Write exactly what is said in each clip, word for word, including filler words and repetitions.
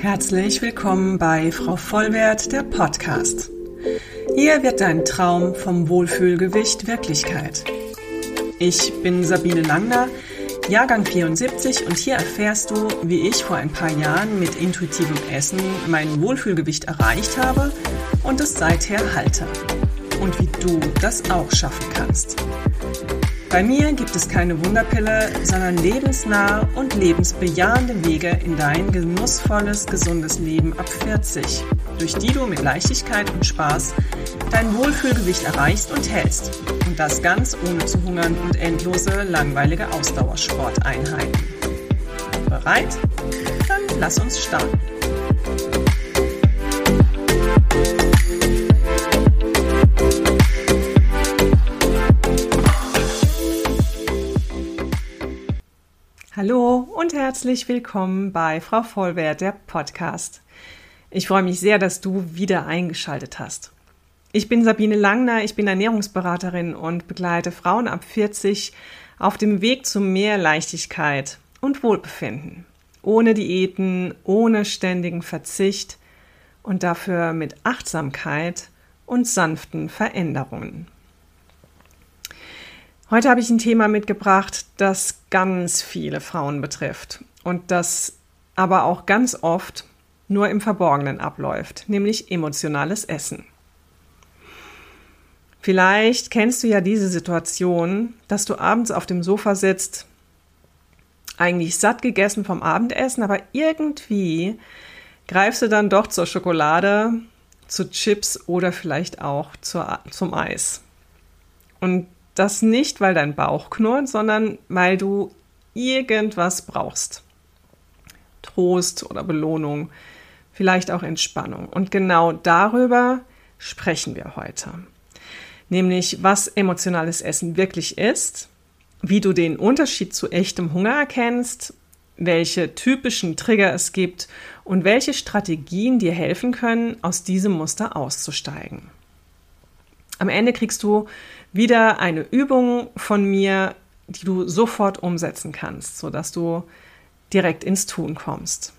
Herzlich willkommen bei Frau Vollwerth, der Podcast. Hier wird dein Traum vom Wohlfühlgewicht Wirklichkeit. Ich bin Sabine Langner, Jahrgang vierundsiebzig, und hier erfährst du, wie ich vor ein paar Jahren mit intuitivem Essen mein Wohlfühlgewicht erreicht habe und es seither halte. Und wie du das auch schaffen kannst. Bei mir gibt es keine Wunderpille, sondern lebensnahe und lebensbejahende Wege in dein genussvolles, gesundes Leben ab vierzig, durch die du mit Leichtigkeit und Spaß dein Wohlfühlgewicht erreichst und hältst. Und das ganz ohne zu hungern und endlose, langweilige Ausdauersporteinheiten. Bereit? Dann lass uns starten. Hallo und herzlich willkommen bei Frau Vollwerth, der Podcast. Ich freue mich sehr, dass du wieder eingeschaltet hast. Ich bin Sabine Langner, ich bin Ernährungsberaterin und begleite Frauen ab vierzig auf dem Weg zu mehr Leichtigkeit und Wohlbefinden. Ohne Diäten, ohne ständigen Verzicht und dafür mit Achtsamkeit und sanften Veränderungen. Heute habe ich ein Thema mitgebracht, das ganz viele Frauen betrifft und das aber auch ganz oft nur im Verborgenen abläuft, nämlich emotionales Essen. Vielleicht kennst du ja diese Situation, dass du abends auf dem Sofa sitzt, eigentlich satt gegessen vom Abendessen, aber irgendwie greifst du dann doch zur Schokolade, zu Chips oder vielleicht auch zur, zum Eis. Und das nicht, weil dein Bauch knurrt, sondern weil du irgendwas brauchst. Trost oder Belohnung, vielleicht auch Entspannung. Und genau darüber sprechen wir heute. Nämlich, was emotionales Essen wirklich ist, wie du den Unterschied zu echtem Hunger erkennst, welche typischen Trigger es gibt und welche Strategien dir helfen können, aus diesem Muster auszusteigen. Am Ende kriegst du wieder eine Übung von mir, die du sofort umsetzen kannst, sodass du direkt ins Tun kommst.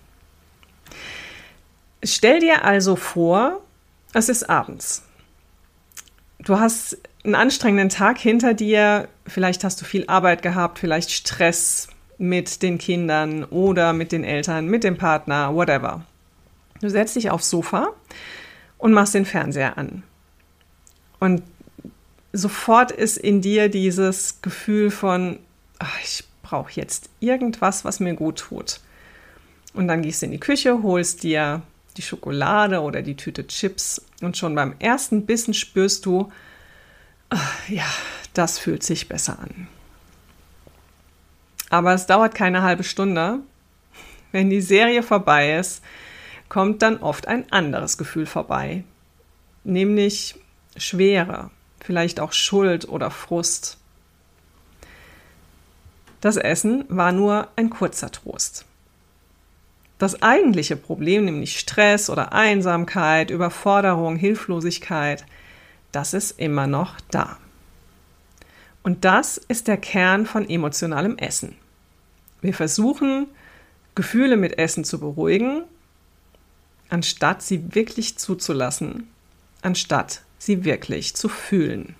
Stell dir also vor, es ist abends. Du hast einen anstrengenden Tag hinter dir, vielleicht hast du viel Arbeit gehabt, vielleicht Stress mit den Kindern oder mit den Eltern, mit dem Partner, whatever. Du setzt dich aufs Sofa und machst den Fernseher an. Und sofort ist in dir dieses Gefühl von, ach, ich brauche jetzt irgendwas, was mir gut tut. Und dann gehst du in die Küche, holst dir die Schokolade oder die Tüte Chips und schon beim ersten Bissen spürst du, ach, ja, das fühlt sich besser an. Aber es dauert keine halbe Stunde. Wenn die Serie vorbei ist, kommt dann oft ein anderes Gefühl vorbei, nämlich Schwere, vielleicht auch Schuld oder Frust. Das Essen war nur ein kurzer Trost. Das eigentliche Problem, nämlich Stress oder Einsamkeit, Überforderung, Hilflosigkeit, das ist immer noch da. Und das ist der Kern von emotionalem Essen. Wir versuchen, Gefühle mit Essen zu beruhigen, anstatt sie wirklich zuzulassen, anstatt sie wirklich zu fühlen.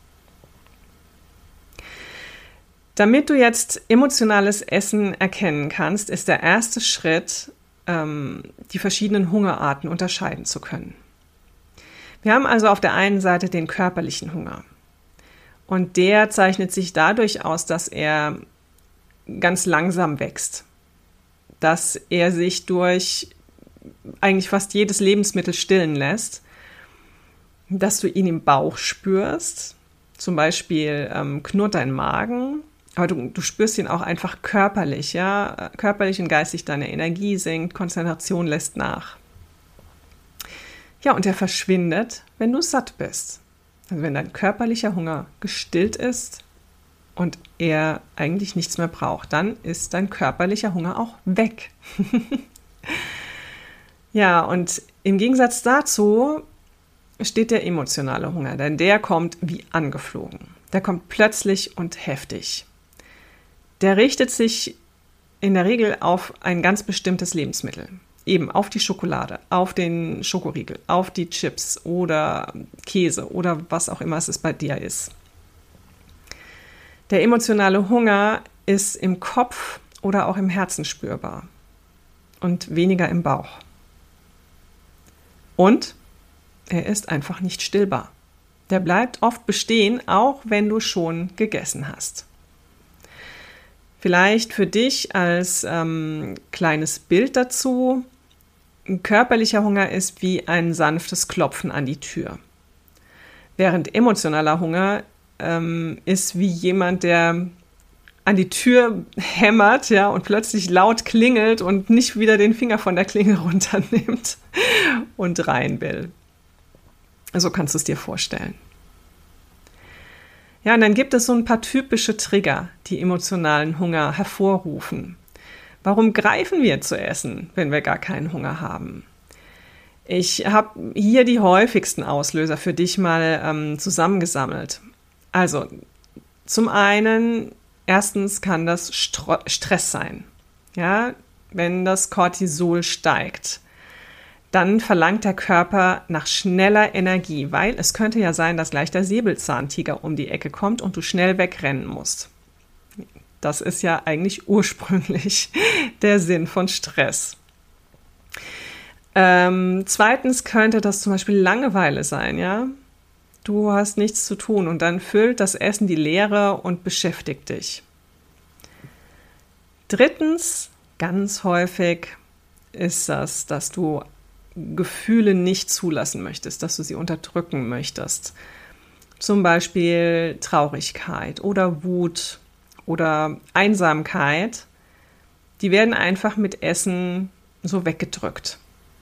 Damit du jetzt emotionales Essen erkennen kannst, ist der erste Schritt, ähm, die verschiedenen Hungerarten unterscheiden zu können. Wir haben also auf der einen Seite den körperlichen Hunger. Und der zeichnet sich dadurch aus, dass er ganz langsam wächst. Dass er sich durch eigentlich fast jedes Lebensmittel stillen lässt. Dass du ihn im Bauch spürst, zum Beispiel ähm, knurrt dein Magen, aber du, du spürst ihn auch einfach körperlich, ja, körperlich und geistig, deine Energie sinkt, Konzentration lässt nach. Ja, und er verschwindet, wenn du satt bist. Also wenn dein körperlicher Hunger gestillt ist und er eigentlich nichts mehr braucht, dann ist dein körperlicher Hunger auch weg. Ja, und im Gegensatz dazu steht der emotionale Hunger, denn der kommt wie angeflogen. Der kommt plötzlich und heftig. Der richtet sich in der Regel auf ein ganz bestimmtes Lebensmittel. eben auf die Schokolade, auf den Schokoriegel, auf die Chips oder Käse oder was auch immer es bei dir ist. Der emotionale Hunger ist im Kopf oder auch im Herzen spürbar und weniger im Bauch. Und er ist einfach nicht stillbar. Der bleibt oft bestehen, auch wenn du schon gegessen hast. Vielleicht für dich als ähm, kleines Bild dazu: Ein körperlicher Hunger ist wie ein sanftes Klopfen an die Tür. Während emotionaler Hunger ähm, ist wie jemand, der an die Tür hämmert, ja, und plötzlich laut klingelt und nicht wieder den Finger von der Klingel runternimmt und rein will. So kannst du es dir vorstellen. Ja, und dann gibt es so ein paar typische Trigger, die emotionalen Hunger hervorrufen. Warum greifen wir zu essen, wenn wir gar keinen Hunger haben? Ich habe hier die häufigsten Auslöser für dich mal ähm, zusammengesammelt. Also zum einen, erstens kann das Stro- Stress sein. Ja, wenn das Cortisol steigt, dann verlangt der Körper nach schneller Energie, weil es könnte ja sein, dass gleich der Säbelzahntiger um die Ecke kommt und du schnell wegrennen musst. Das ist ja eigentlich ursprünglich der Sinn von Stress. Ähm, zweitens könnte das zum Beispiel Langeweile sein, ja? Du hast nichts zu tun und dann füllt das Essen die Leere und beschäftigt dich. Drittens, ganz häufig ist das, dass du Gefühle nicht zulassen möchtest, dass du sie unterdrücken möchtest. Zum Beispiel Traurigkeit oder Wut oder Einsamkeit. Die werden einfach mit Essen so weggedrückt.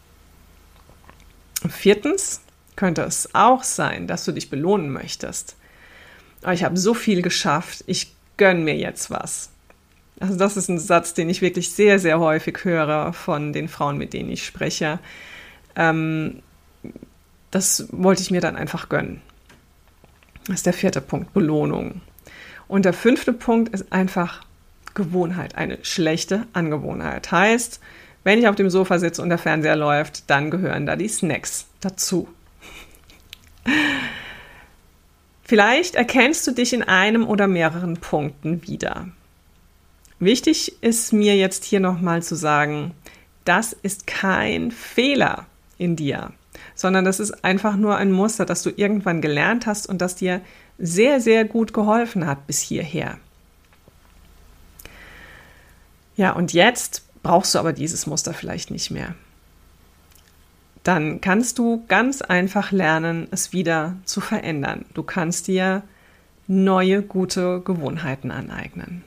Viertens könnte es auch sein, dass du dich belohnen möchtest. Oh, ich habe so viel geschafft, ich gönne mir jetzt was. Also das ist ein Satz, den ich wirklich sehr, sehr häufig höre von den Frauen, mit denen ich spreche. Ähm, das wollte ich mir dann einfach gönnen. Das ist der vierte Punkt, Belohnung. Und der fünfte Punkt ist einfach Gewohnheit, eine schlechte Angewohnheit. Heißt, wenn ich auf dem Sofa sitze und der Fernseher läuft, dann gehören da die Snacks dazu. Vielleicht erkennst du dich in einem oder mehreren Punkten wieder. Wichtig ist mir jetzt hier nochmal zu sagen, das ist kein Fehler in dir, sondern das ist einfach nur ein Muster, das du irgendwann gelernt hast und das dir sehr, sehr gut geholfen hat bis hierher. Ja, und jetzt brauchst du aber dieses Muster vielleicht nicht mehr. Dann kannst du ganz einfach lernen, es wieder zu verändern. Du kannst dir neue, gute Gewohnheiten aneignen.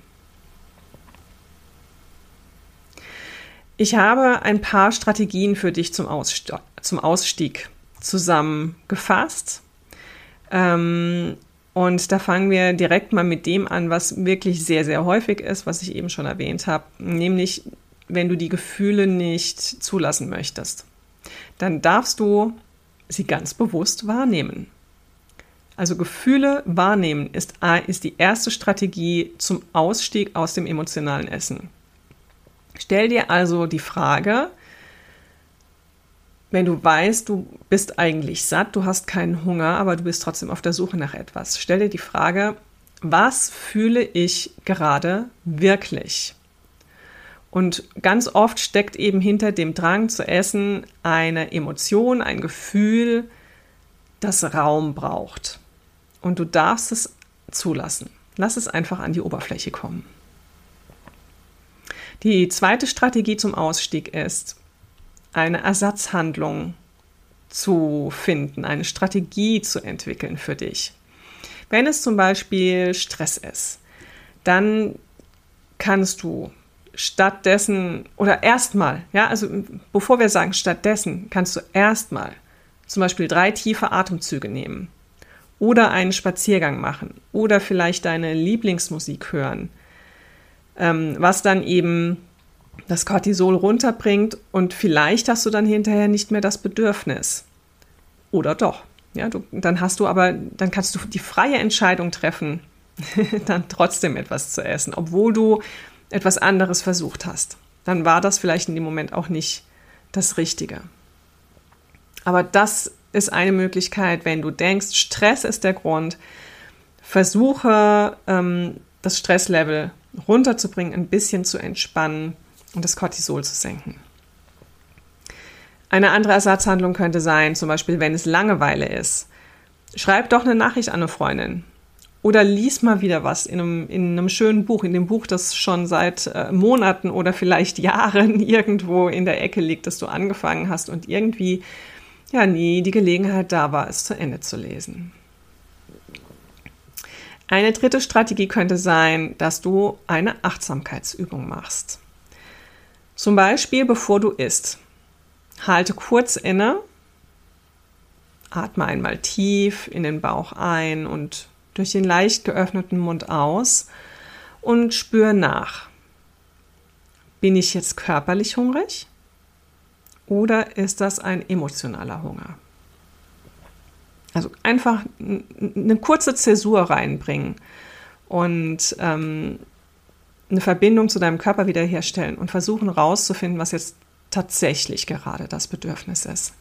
Ich habe ein paar Strategien für dich zum Ausstieg, zum Ausstieg zusammengefasst. Ähm, und da fangen wir direkt mal mit dem an, was wirklich sehr, sehr häufig ist, was ich eben schon erwähnt habe. Nämlich, wenn du die Gefühle nicht zulassen möchtest, dann darfst du sie ganz bewusst wahrnehmen. Also Gefühle wahrnehmen ist, ist die erste Strategie zum Ausstieg aus dem emotionalen Essen. Stell dir also die Frage, wenn du weißt, du bist eigentlich satt, du hast keinen Hunger, aber du bist trotzdem auf der Suche nach etwas. Stell dir die Frage, was fühle ich gerade wirklich? Und ganz oft steckt eben hinter dem Drang zu essen eine Emotion, ein Gefühl, das Raum braucht. Und du darfst es zulassen. Lass es einfach an die Oberfläche kommen. Die zweite Strategie zum Ausstieg ist, eine Ersatzhandlung zu finden, eine Strategie zu entwickeln für dich. Wenn es zum Beispiel Stress ist, dann kannst du stattdessen oder erstmal, ja, also bevor wir sagen stattdessen, kannst du erstmal zum Beispiel drei tiefe Atemzüge nehmen oder einen Spaziergang machen oder vielleicht deine Lieblingsmusik hören, ähm, was dann eben das Cortisol runterbringt und vielleicht hast du dann hinterher nicht mehr das Bedürfnis. Oder doch. Ja, du, dann hast du aber, dann kannst du die freie Entscheidung treffen, dann trotzdem etwas zu essen, obwohl du etwas anderes versucht hast. Dann war das vielleicht in dem Moment auch nicht das Richtige. Aber das ist eine Möglichkeit, wenn du denkst, Stress ist der Grund, versuche ähm, das Stresslevel runterzubringen, ein bisschen zu entspannen und das Cortisol zu senken. Eine andere Ersatzhandlung könnte sein, zum Beispiel, wenn es Langeweile ist. Schreib doch eine Nachricht an eine Freundin oder lies mal wieder was in einem, in einem schönen Buch, in dem Buch, das schon seit äh, Monaten oder vielleicht Jahren irgendwo in der Ecke liegt, das du angefangen hast und irgendwie ja nie die Gelegenheit da war, es zu Ende zu lesen. Eine dritte Strategie könnte sein, dass du eine Achtsamkeitsübung machst. Zum Beispiel, bevor du isst. Halte kurz inne, atme einmal tief in den Bauch ein und durch den leicht geöffneten Mund aus und spür nach. Bin ich jetzt körperlich hungrig oder ist das ein emotionaler Hunger? Also einfach eine kurze Zäsur reinbringen und ähm, eine Verbindung zu deinem Körper wiederherstellen und versuchen rauszufinden, was jetzt tatsächlich gerade das Bedürfnis ist.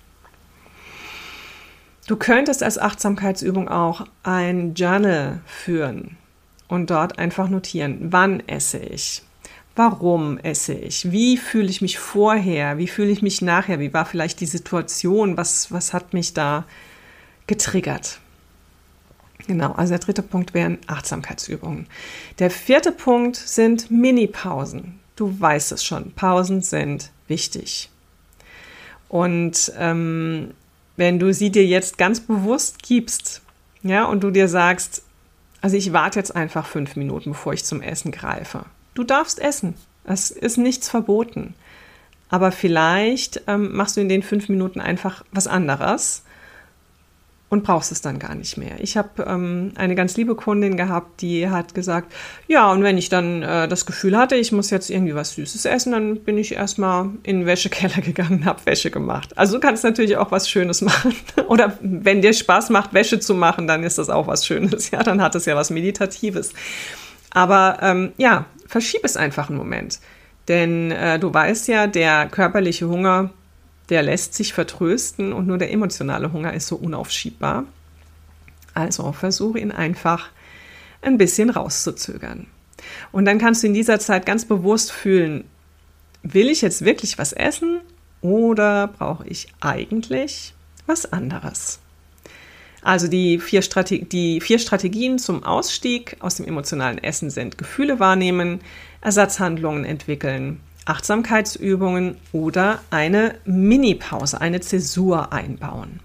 Du könntest als Achtsamkeitsübung auch ein Journal führen und dort einfach notieren, wann esse ich, warum esse ich, wie fühle ich mich vorher, wie fühle ich mich nachher, wie war vielleicht die Situation, was, was hat mich da getriggert. Genau, also der dritte Punkt wären Achtsamkeitsübungen. Der vierte Punkt sind Mini-Pausen. Du weißt es schon, Pausen sind wichtig. Und ähm, wenn du sie dir jetzt ganz bewusst gibst, ja, und du dir sagst, also ich warte jetzt einfach fünf Minuten, bevor ich zum Essen greife. Du darfst essen, es ist nichts verboten. Aber vielleicht ähm, machst du in den fünf Minuten einfach was anderes und brauchst es dann gar nicht mehr. Ich habe ähm, eine ganz liebe Kundin gehabt, die hat gesagt, ja, und wenn ich dann äh, das Gefühl hatte, ich muss jetzt irgendwie was Süßes essen, dann bin ich erstmal in den Wäschekeller gegangen und habe Wäsche gemacht. Also du kannst natürlich auch was Schönes machen. Oder wenn dir Spaß macht, Wäsche zu machen, dann ist das auch was Schönes. Ja, dann hat es ja was Meditatives. Aber ähm, ja, verschieb es einfach einen Moment. Denn äh, du weißt ja, der körperliche Hunger, der lässt sich vertrösten und nur der emotionale Hunger ist so unaufschiebbar. Also versuche ihn einfach ein bisschen rauszuzögern. Und dann kannst du in dieser Zeit ganz bewusst fühlen, will ich jetzt wirklich was essen oder brauche ich eigentlich was anderes? Also die vier, Strate- die vier Strategien zum Ausstieg aus dem emotionalen Essen sind Gefühle wahrnehmen, Ersatzhandlungen entwickeln, Achtsamkeitsübungen oder eine Mini-Pause, eine Zäsur einbauen.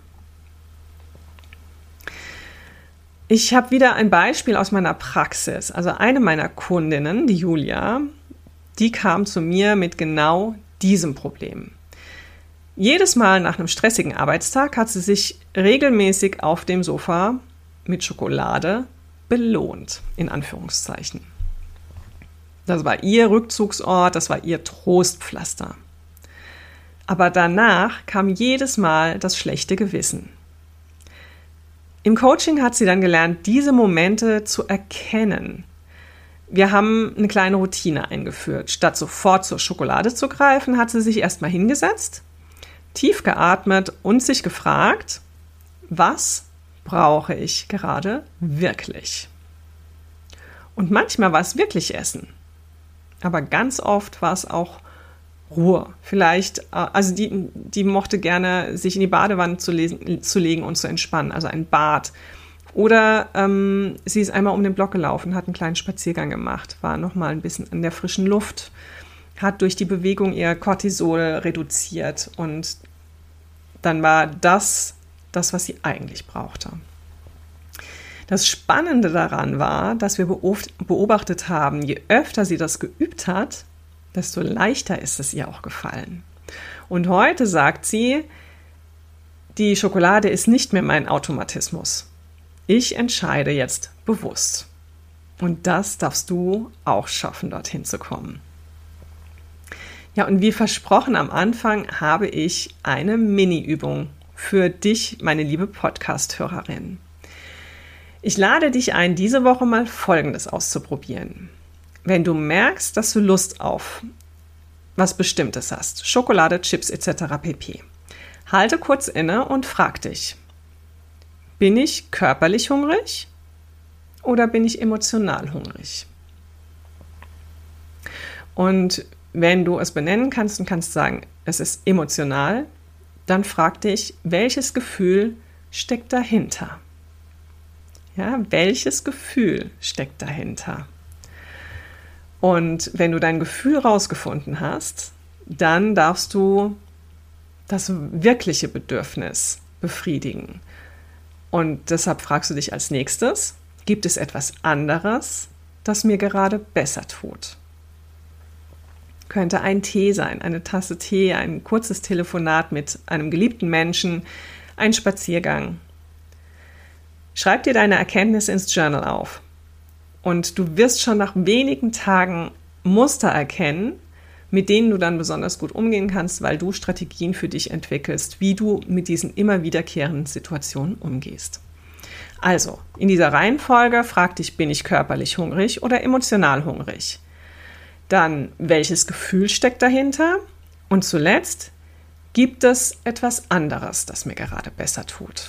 Ich habe wieder ein Beispiel aus meiner Praxis. Also eine meiner Kundinnen, die Julia, die kam zu mir mit genau diesem Problem. Jedes Mal nach einem stressigen Arbeitstag hat sie sich regelmäßig auf dem Sofa mit Schokolade belohnt, in Anführungszeichen. Das war ihr Rückzugsort, das war ihr Trostpflaster. Aber danach kam jedes Mal das schlechte Gewissen. Im Coaching hat sie dann gelernt, diese Momente zu erkennen. Wir haben eine kleine Routine eingeführt. Statt sofort zur Schokolade zu greifen, hat sie sich erstmal hingesetzt, tief geatmet und sich gefragt, was brauche ich gerade wirklich? Und manchmal war es wirklich Essen. Aber ganz oft war es auch Ruhe. Vielleicht, also die, die mochte gerne sich in die Badewanne zu, lesen, zu legen und zu entspannen, also ein Bad. Oder ähm, sie ist einmal um den Block gelaufen, hat einen kleinen Spaziergang gemacht, war nochmal ein bisschen an der frischen Luft, hat durch die Bewegung ihr Cortisol reduziert und dann war das das, was sie eigentlich brauchte. Das Spannende daran war, dass wir beobachtet haben, je öfter sie das geübt hat, desto leichter ist es ihr auch gefallen. Und heute sagt sie, die Schokolade ist nicht mehr mein Automatismus. Ich entscheide jetzt bewusst. Und das darfst du auch schaffen, dorthin zu kommen. Ja, und wie versprochen am Anfang habe ich eine Mini-Übung für dich, meine liebe Podcast-Hörerin. Ich lade dich ein, diese Woche mal Folgendes auszuprobieren. Wenn du merkst, dass du Lust auf was Bestimmtes hast, Schokolade, Chips et cetera pp. Halte kurz inne und frag dich, bin ich körperlich hungrig oder bin ich emotional hungrig? Und wenn du es benennen kannst und kannst sagen, es ist emotional, dann frag dich, welches Gefühl steckt dahinter? Ja, welches Gefühl steckt dahinter? Und wenn du dein Gefühl rausgefunden hast, dann darfst du das wirkliche Bedürfnis befriedigen. Und deshalb fragst du dich als nächstes, gibt es etwas anderes, das mir gerade besser tut? Könnte ein Tee sein, eine Tasse Tee, ein kurzes Telefonat mit einem geliebten Menschen, ein Spaziergang. Schreib dir deine Erkenntnisse ins Journal auf. Und du wirst schon nach wenigen Tagen Muster erkennen, mit denen du dann besonders gut umgehen kannst, weil du Strategien für dich entwickelst, wie du mit diesen immer wiederkehrenden Situationen umgehst. Also, in dieser Reihenfolge frag dich, bin ich körperlich hungrig oder emotional hungrig? Dann, welches Gefühl steckt dahinter? Und zuletzt, gibt es etwas anderes, das mir gerade besser tut?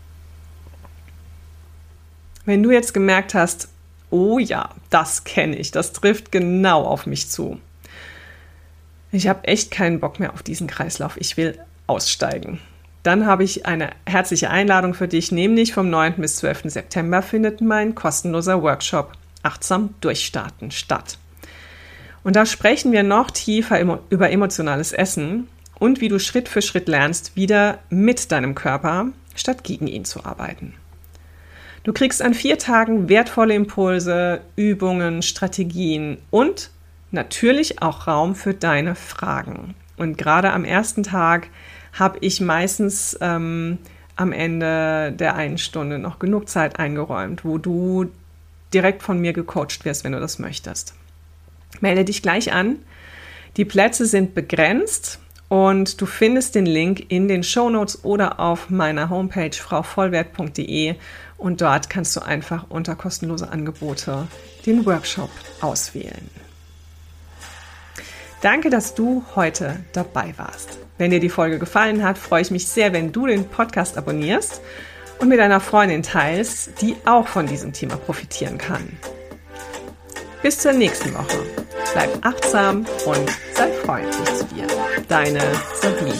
Wenn du jetzt gemerkt hast, oh ja, das kenne ich, das trifft genau auf mich zu. Ich habe echt keinen Bock mehr auf diesen Kreislauf, ich will aussteigen. Dann habe ich eine herzliche Einladung für dich, nämlich vom neunten bis zwölften September findet mein kostenloser Workshop Achtsam Durchstarten statt. Und da sprechen wir noch tiefer über emotionales Essen und wie du Schritt für Schritt lernst, wieder mit deinem Körper statt gegen ihn zu arbeiten. Du kriegst an vier Tagen wertvolle Impulse, Übungen, Strategien und natürlich auch Raum für deine Fragen. Und gerade am ersten Tag habe ich meistens ähm, am Ende der einen Stunde noch genug Zeit eingeräumt, wo du direkt von mir gecoacht wirst, wenn du das möchtest. Melde dich gleich an. Die Plätze sind begrenzt und du findest den Link in den Shownotes oder auf meiner Homepage frau vollwerth punkt de und dort kannst du einfach unter kostenlose Angebote den Workshop auswählen. Danke, dass du heute dabei warst. Wenn dir die Folge gefallen hat, freue ich mich sehr, wenn du den Podcast abonnierst und mit deiner Freundin teilst, die auch von diesem Thema profitieren kann. Bis zur nächsten Woche. Bleib achtsam und sei freundlich zu dir. Deine Sabine.